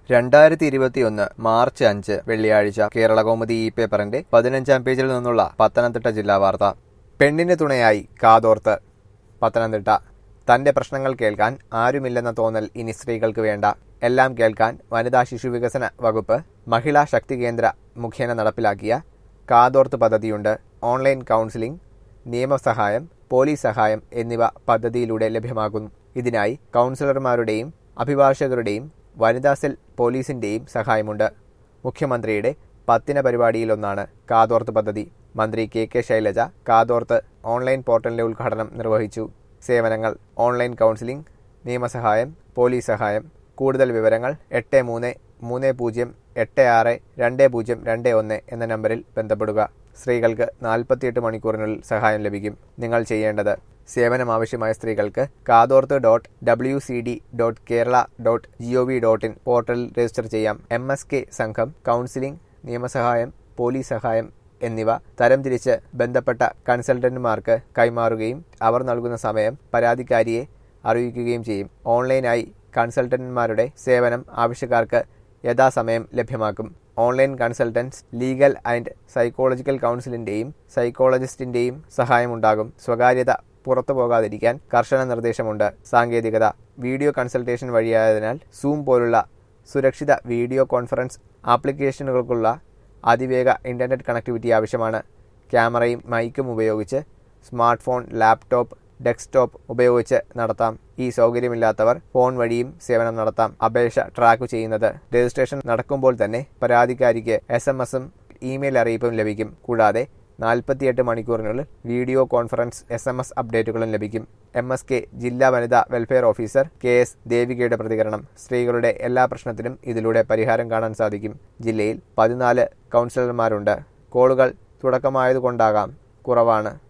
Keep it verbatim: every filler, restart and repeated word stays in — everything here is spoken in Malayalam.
രണ്ടായിരത്തി ഇരുപത്തിയൊന്ന് മാർച്ച് അഞ്ച് വെള്ളിയാഴ്ച കേരളകൗമുദി ഈ പേപ്പറിന്റെ പതിനഞ്ചാം പേജിൽ നിന്നുള്ള പത്തനംതിട്ട ജില്ലാ വാർത്ത. പെണ്ണിന് തുണയായി കാതോർത്ത്. പത്തനംതിട്ട. തന്റെ പ്രശ്നങ്ങൾ കേൾക്കാൻ ആരുമില്ലെന്ന തോന്നൽ ഇനി സ്ത്രീകൾക്ക് വേണ്ട. എല്ലാം കേൾക്കാൻ വനിതാ ശിശുവികസന വകുപ്പ് മഹിളാ ശക്തി കേന്ദ്ര മുഖേന നടപ്പിലാക്കിയ കാതോർത്ത് പദ്ധതിയുണ്ട്. ഓൺലൈൻ കൗൺസിലിംഗ്, നിയമസഹായം, പോലീസ് സഹായം എന്നിവ പദ്ധതിയിലൂടെ ലഭ്യമാകുന്നു. ഇതിനായി കൗൺസിലർമാരുടെയും അഭിഭാഷകരുടെയും വനിതാ സെൽ പോലീസിന്റെയും സഹായമുണ്ട്. മുഖ്യമന്ത്രിയുടെ പത്തിന പരിപാടിയിലൊന്നാണ് കാതോർത്ത് പദ്ധതി. മന്ത്രി കെ കെ ശൈലജ കാതോർത്ത് ഓൺലൈൻ പോർട്ടലിന്റെ ഉദ്ഘാടനം നിർവഹിച്ചു. സേവനങ്ങൾ: ഓൺലൈൻ കൗൺസിലിംഗ്, നിയമസഹായം, പോലീസ് സഹായം. കൂടുതൽ വിവരങ്ങൾ എട്ട് മൂന്ന് മൂന്ന് പൂജ്യം എട്ട് ആറ് രണ്ട് പൂജ്യം രണ്ട് ഒന്ന് എന്ന നമ്പറിൽ ബന്ധപ്പെടുക. സ്ത്രീകൾക്ക് നാൽപ്പത്തിയെട്ട് മണിക്കൂറിനുള്ളിൽ സഹായം ലഭിക്കും. നിങ്ങൾ ചെയ്യേണ്ടത്: സേവനം ആവശ്യമായ സ്ത്രീകൾക്ക് Kathorthu dot W C D dot Kerala dot G O V dot in പോർട്ടലിൽ രജിസ്റ്റർ ചെയ്യാം. എം എസ് കെ സംഘം കൗൺസിലിംഗ്, നിയമസഹായം, പോലീസ് സഹായം എന്നിവ തരംതിരിച്ച് ബന്ധപ്പെട്ട കൺസൾട്ടന്റുമാർക്ക് കൈമാറുകയും അവർ നൽകുന്ന സമയം പരാതിക്കാരിയെ അറിയിക്കുകയും ചെയ്യും. ഓൺലൈനായി കൺസൾട്ടന്റുമാരുടെ സേവനം ആവശ്യക്കാർക്ക് യഥാസമയം ലഭ്യമാക്കും. Online consultants legal and psychological കൗൺസിലിന്റെയും സൈക്കോളജിസ്റ്റിന്റെയും സഹായമുണ്ടാകും. സ്വകാര്യത പുറത്തു പോകാതിരിക്കാൻ കർശന നിർദ്ദേശമുണ്ട്. സാങ്കേതികത: വീഡിയോ കൺസൾട്ടേഷൻ വഴിയായതിനാൽ സൂം പോലുള്ള സുരക്ഷിത വീഡിയോ കോൺഫറൻസ് ആപ്ലിക്കേഷനുകൾക്കുള്ള അതിവേഗ ഇന്റർനെറ്റ് കണക്ടിവിറ്റി ആവശ്യമാണ്. ക്യാമറയും മൈക്കും ഉപയോഗിച്ച് സ്മാർട്ട് ഫോൺ, ലാപ്ടോപ്പ്, ഡെസ്ക്ടോപ്പ് ഉപയോഗിച്ച് നടത്താം. ഈ സൗകര്യമില്ലാത്തവർ ഫോൺ വഴിയും സേവനം നടത്താം. അപേക്ഷ ട്രാക്ക് ചെയ്യുന്നത്: രജിസ്ട്രേഷൻ നടക്കുമ്പോൾ തന്നെ പരാതിക്കാരിക്ക് എസ് എം എസും ഇമെയിൽ അറിയിപ്പും ലഭിക്കും. കൂടാതെ നാൽപ്പത്തിയെട്ട് മണിക്കൂറിനുള്ളിൽ video conference S M S അപ്ഡേറ്റുകളും ലഭിക്കും. എം എസ് കെ ജില്ലാ വനിതാ വെൽഫെയർ ഓഫീസർ കെ എസ് ദേവികയുടെ പ്രതികരണം: സ്ത്രീകളുടെ എല്ലാ പ്രശ്നത്തിനും ഇതിലൂടെ പരിഹാരം കാണാൻ സാധിക്കും. ജില്ലയിൽ പതിനാല് കൗൺസിലർമാരുണ്ട്. കോളുകൾ തുടക്കമായതുകൊണ്ടാകാം കുറവാണ്.